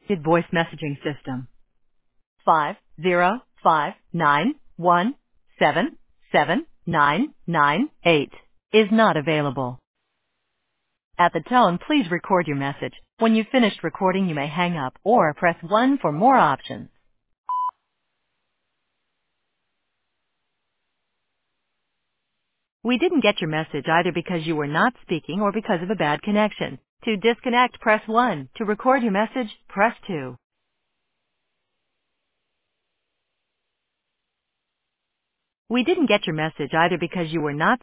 voice messaging system. 50591779998 is not available. At the tone, please record your message. When you've finished recording, you may hang up or press 1 for more options. We didn't get your message either because you were not speaking or because of a bad connection. To disconnect, press 1. To record your message, press 2. We didn't get your message either because you were not